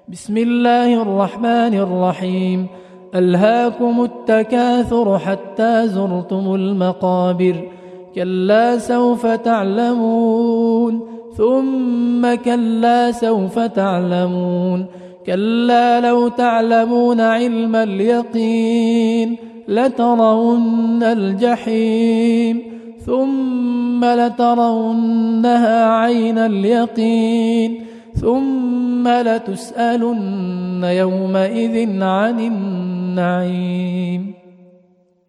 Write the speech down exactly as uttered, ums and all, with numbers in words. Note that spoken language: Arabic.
بسم الله الرحمن الرحيم. ألهاكم التكاثر حتى زرتم المقابر، كلا سوف تعلمون ثم كلا سوف تعلمون، كلا لو تعلمون علم اليقين لترون الجحيم ثم لترونها عين اليقين ثم لتسألن يومئذ عن النعيم.